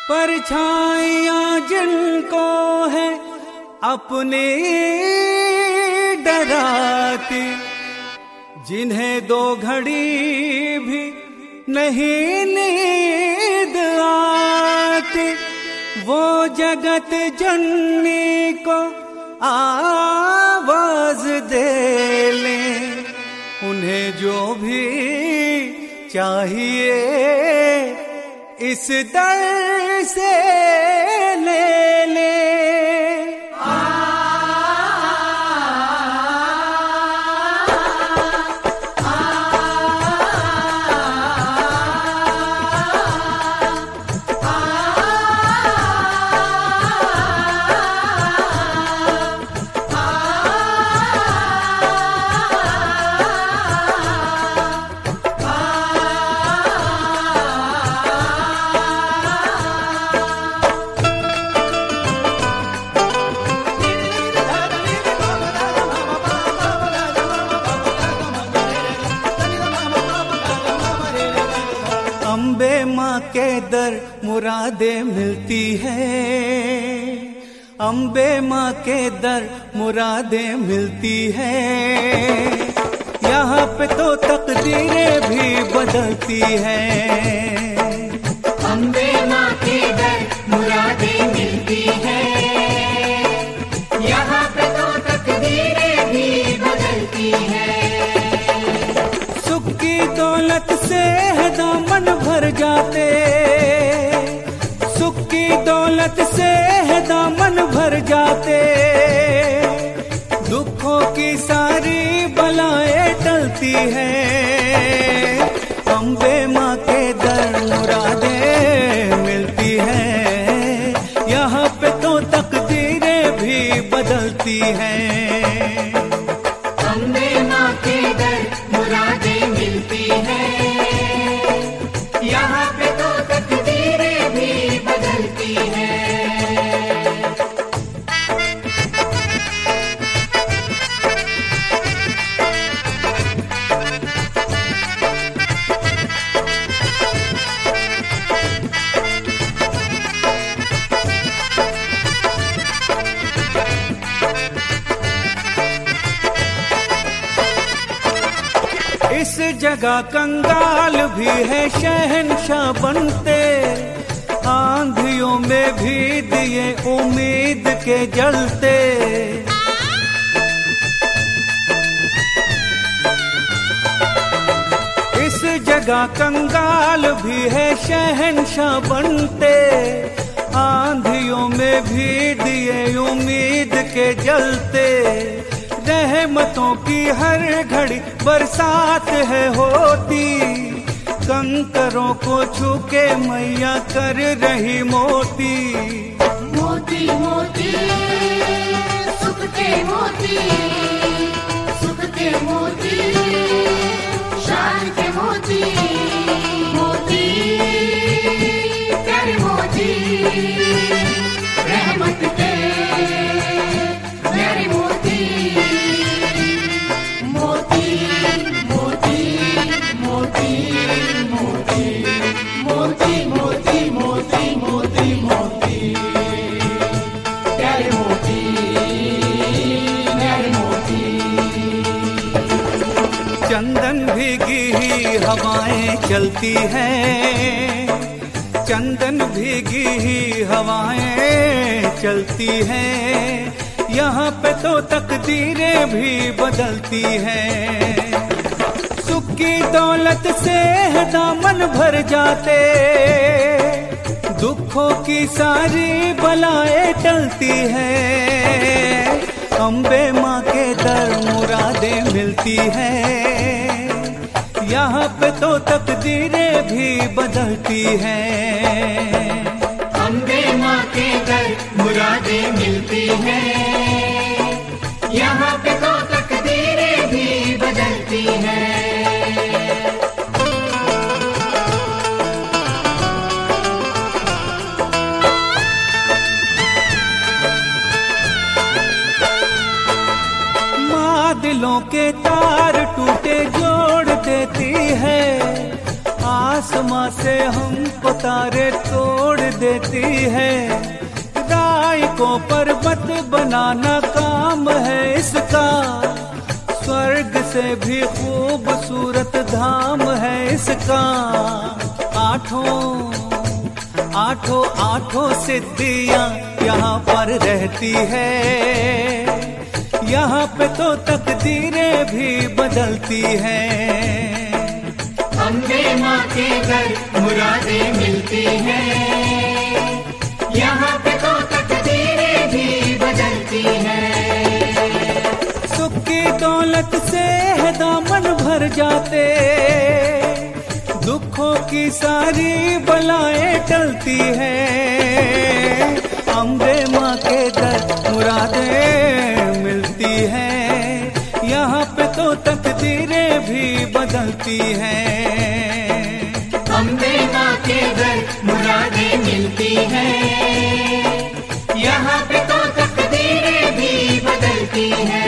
परछाइयाँ जिनको है अपने डराती, जिन्हें दो घड़ी भी नहीं नींद आती, वो जगत जननी को आवाज दे ले, उन्हें जो भी चाहिए इस दर से ले ले। अम्बे माँ के दर मुरादें मिलती है, अम्बे माँ के दर मुरादें मिलती है, यहाँ पे तो तकदीरें भी बदलती हैं। अम्बे माँ के दर मुरादें मिलती है, यहाँ पे तो तकदीरें भी बदलती हैं। सुख की दौलत से है दामन भर जाते, सुख की दौलत से है दामन भर जाते, दुखों की सारी बलाएं टलती हैं। अम्बे माँ के दर मुरादें मिलती हैं, यहाँ पे तो तकदीरें भी बदलती हैं। अम्बे माँ के दर मुरादें मिलती हैं, यहाँ पे तो तकदीरें भी बदलती हैं। इस जगह कंगाल भी है शहंशाह बनते, आंधियों में भी दिए उम्मीद के जलते। इस जगह कंगाल भी है शहंशाह बनते, आंधियों में भी दिए उम्मीद के जलते। रहमतों की हर घड़ी बरसात है होती, कंकरों को छू के मैया कर रही मोती। मोती मोती सुख के मोती, सुख के मोती, शान के मोती, मोती प्यारे मोती, रहमत के प्यारे मोती। मोती मोती मोती मोती मोती मोती मोती मोती मोती प्यारे मोती, प्यारे मोती। चंदन भीगी ही हवाएं चलती हैं, चंदन भीगी ही हवाएं चलती हैं, यहाँ पे तो तकदीरें भी बदलती हैं। सुख की दौलत से है दामन भर जाते, दुखों की सारी बलाएं टलती हैं। अम्बे माँ के दर मुरादें मिलती हैं, यहाँ पे तो तकदीरें भी बदलती हैं। अम्बे माँ के दर मुरादें मिलती हैं, यहाँ पे तो तकदीरें भी बदलती हैं। माँ दिलों के तार टूटे जोड़ देती है, आसमां से हमको तारे तोड़ देती है। राय को पर्वत बनाना काम है इसका, स्वर्ग से भी खूबसूरत धाम है इसका। आठों सिद्धियां यहाँ पर रहती है, यहाँ पे तो तकदीरें भी बदलती हैं। अम्बे माँ के घर मुरादें मिलती हैं, यहाँ पे तो तकदीरें भी बदलती हैं। सुख की दौलत से है दामन भर जाते, दुखों की सारी बलाएं टलती हैं। अम्बे माँ के घर मुरादें मिलती हैं, यहाँ पे तो तकदीरें भी बदलती हैं। अम्बे माँ के घर मुरादें मिलती हैं, यहाँ पे तो तकदीरें भी बदलती हैं।